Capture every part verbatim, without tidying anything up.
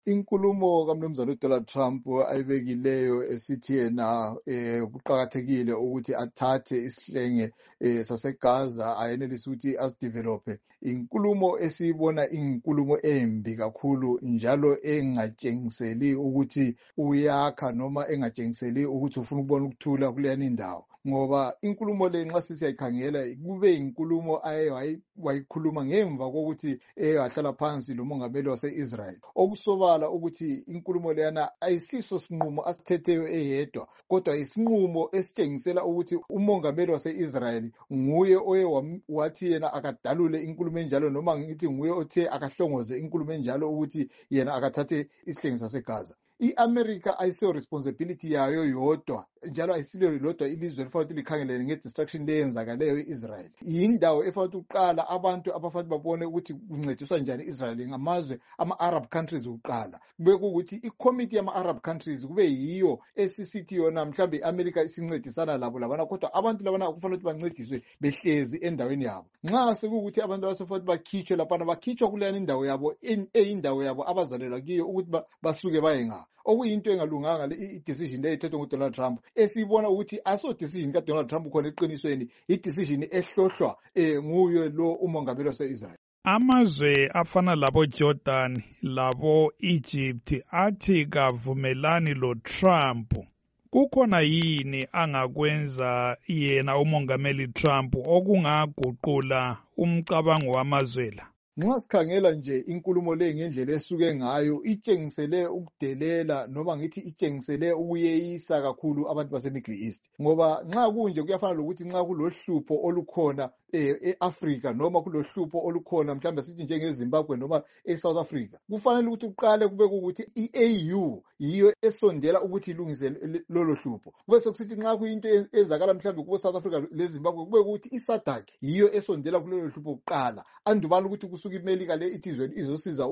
Inkulumo kaMnumzane uDonald Trump ayibekileyo esithi yena eh kuqhakathekile ukuthi athathe isihlenge eh saseGaza ayenelisa ukuthi asidevelope. Inkulumo esibona inkulumo embi kakhulu njalo engatshengiseli ukuthi uyakha noma engatshengiseli ukuthi ufuna ukubona ukuthula kuleyani indawo. Ngoba inkulumo le nxa sisiyayikhangela kube inkulumo aye wayikhuluma ngemva kokuthi eyahlala phansi lomongameli wase-Israel. Okusobala ukuthi inkulumo leyana ayisiso sinqumo asithetheyo eyedwa, kodwa isinqumo esitshengisela ukuthi umongameli wase-Israel nguye oye wathi yena akadalule inkulumo enjalo, noma ngithi nguye othe akahlongoze inkulumo enjalo ukuthi yena akathathe isihlenge saseGaza. I-America ayisiyo responsibility yayo yodwa, njalo ayisilo lodwa ilizwe elifanele likhangelele nge-destruction leyenzakaleyo e-Israel. Yindawo efanele uqala abantu abafanele babone ukuthi kuncediswa njani i-Israel ngamazwe ama-Arab countries uqala. Kube ukuthi i-committee yama-Arab countries kube yiyo esisithi yona mhlambe i-America isincedisana labo labana, kodwa abantu labana kufanele ukuthi bancediswe behlezi endaweni yabo. Nxa sekukuthi abantu abasefanele bakhitshwe lapana bakhitshwa kuleyani indawo yabo eyindawo yabo abazalelwa kiyo ukuthi basuke baye nga. Okuyinto engalunganga le i-decision le ethethwe nguDonald Trump, esibona ukuthi aso decision kaDonald Trump khona eqinisweni i-decision ehlohlwa eh nguye lo umongameli wase-Israel. Amazwe afana labo Jordan labo Egypt athi kavumelani lo Trump. Kukhona yini angakwenza yena umongameli Trump okungaguqula umcabango wamazwe la? Nxa sikhangela nje inkulumo le ngendlela esuke ngayo itshengisele ukudelela noma ngithi itshengisele ukuyeyisa kakhulu abantu base Middle East. Ngoba nxa kunje kuyafana lokuthi nxa kulohlupho olukhona e-Africa noma kulohlupho olukhona mhlawumbe sithi njengeZimbabwe noma eSouth Africa, kufanele ukuthi uqale kube ukuthi i-A U yiyo esondela ukuthi ilungise lolo hlupho. Kube sokusithi nxa kuyinto ezakala mhlawumbe kubo South Africa leZimbabwe kube ukuthi i-SADC yiyo esondela kulelo hlupho kuqala, andubani ukuthi kusuka iMelika le ithizwe izosiza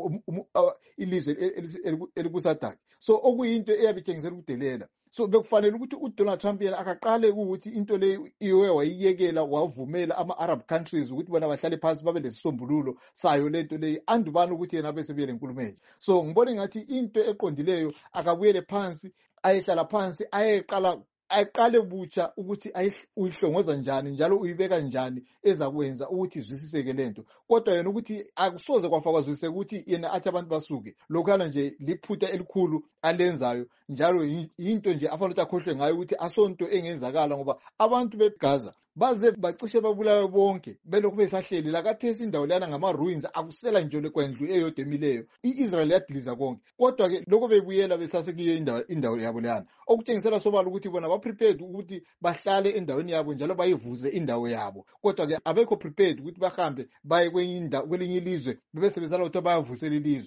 ilizwe eliku-SADC. So okuyinto eyabitshengisela ukudelela. So bekufanele ukuthi uDonald Trump yena akaqale ukuthi into le iwe wayiyekela wavumela ama-Arab countries ukuthi bona bahlale phansi babe lesisombululo sayo lento leyi, andubani ukuthi yena bese buyele enkulumo. So ngibona ngathi into eqondileyo akabuyele phansi ayehlala phansi ayeqala aqale butsha ukuthi uyihlongoza njani njalo uyibeka njani ezakwenza ukuthi izwisiseke lento. Kodwa yena ukuthi akusoze kwafakwaziseka ukuthi yena athi abantu basuke, lokhana nje liphutha elikhulu alenzayo, njalo into nje afanele ukuthi akhohlwe ngayo ukuthi asonto engenzakala, ngoba abantu beGaza baze bacishe babulawe bonke belokhu besahleli la kathesi indawo leyana ngama-ruins, akusela nje lekwendlu eyodwa emileyo. I-Israel yadiliza konke, kodwa ke lokho bebuyela besasekiyo indawo indawo yabo leyana, okutshengisela sobala ukuthi bona ba-prepared ukuthi bahlale endaweni yabo njalo bayivuze indawo yabo, kodwa ke abekho prepared ukuthi bahambe baye kwelinye ilizwe bebesebenzala ukuthi bayavusela ilizwe.